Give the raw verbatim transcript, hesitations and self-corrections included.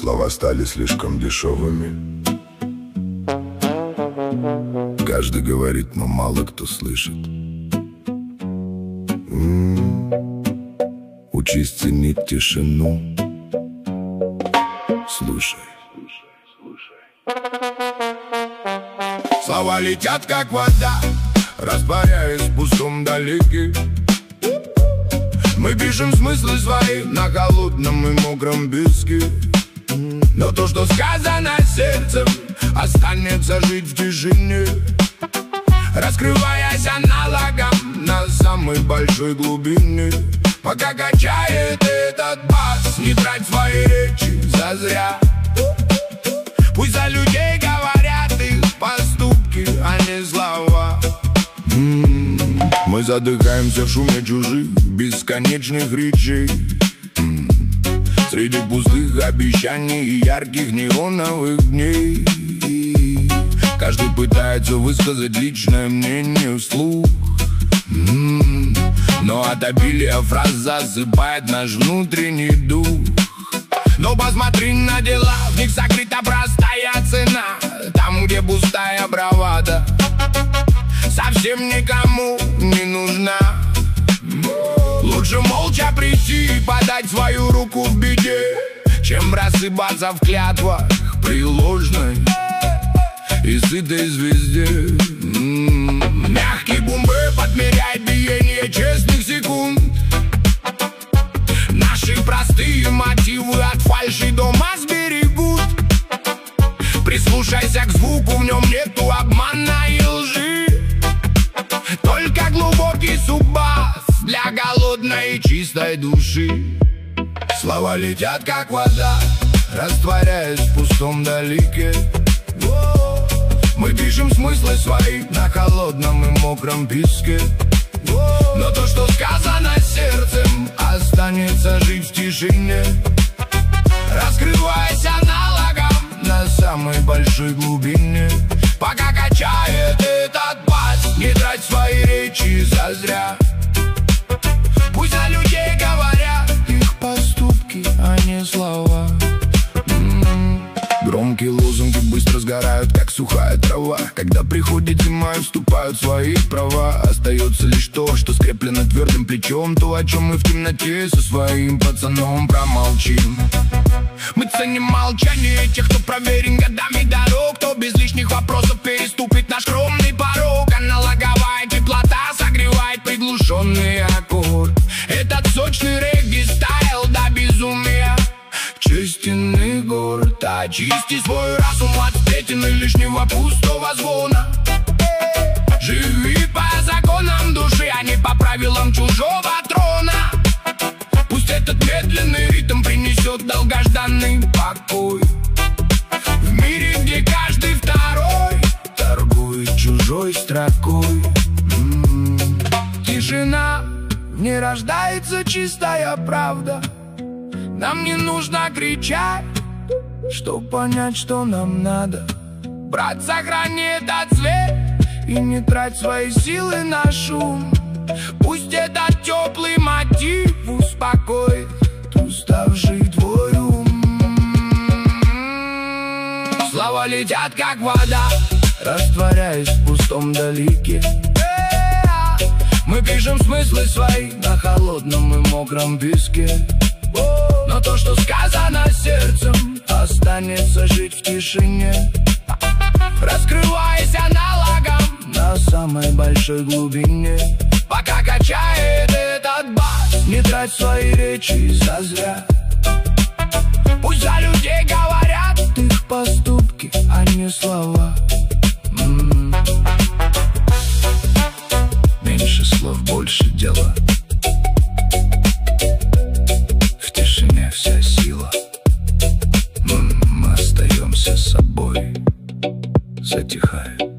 Слова стали слишком дешевыми. Каждый говорит, но мало кто слышит. М-м-м. Учись ценить тишину. Слушай. Слова летят, как вода, растворяясь в пустом далеке. Мы пишем смыслы свои на холодном и мокром песке. Но то, что сказано сердцем, останется жить в тишине, раскрываясь аналогом на самой большой глубине. Пока качает этот бас, не трать свои речи зазря. Пусть за людей говорят их поступки, а не слова. М-м-м. Мы задыхаемся в шуме чужих бесконечных речей. М-м. Среди пустых обещаний и ярких неоновых дней. Каждый пытается высказать личное мнение вслух. М-м. Но от обилия фраз засыпает наш внутренний дух. Но посмотри на дела, в них сокрыта простая цена. Там, где пустая бравада совсем никому не нужна. Лучше молча прийти и подать свою руку в беде, чем рассыпаться в клятвах при ложной и сытой звезде. М-м-м. Мягкий бумбы подмеряет биение честных секунд. Наши простые мотивы от фальши дома сберегут. Прислушайся к звуку, в нем нету обмана и лжи. Только глубокий суббас для голодной и чистой души. Слова летят, как вода, растворяясь в пустом далеке. Мы пишем смыслы свои на холодном и мокром песке. Но то, что сказано сердцем, останется жить в тишине, раскрываясь аналогом на самой большой глубине. Пока качает этот бас, не трать свои речи зазря. Пусть за людей говорят их поступки, а не слова. М-м-м. Громкие лозунги быстро сгорают, как сухая трава. Когда приходит зима и вступают в свои права, остается лишь то, что скреплено твердым плечом. То, о чем мы в темноте со своим пацаном промолчим. Мы ценим молчание тех, кто проверен годами дорог, кто без лишних вопросов переступит наш скромный порог. Аналоговая теплота согревает приглушенный аккорд. Этот сочный регги-стайл до безумия честен и горд. Очисти свой разум от сплетен и лишнего пустого звона. Живи по законам души, а не по правилам чужого трона. Пусть этот медленный ритм принесет долгожданный покой в мире, где каждый второй торгует чужой строкой. М-м-м. Тишина, в ней рождается чистая правда. Нам не нужно кричать, чтоб понять, что нам надо. Брат, сохрани этот цвет и не трать свои силы на шум. Пусть этот теплый мотив успокоит уставший твой ум. Слова летят, как вода, растворяясь в пустом далеке. Мы пишем смыслы свои на холодном и мокром песке. Но то, что сказано сердцем, останется жить в тишине, раскрываясь аналогом на самой большой глубине. Пока качает этот бас, не трать свои речи зазря. Пусть за людей говорят их поступки, а не слова. М-м-м. Меньше слов, больше дела. В тишине вся сила. М-м, мы остаемся собой. Затихает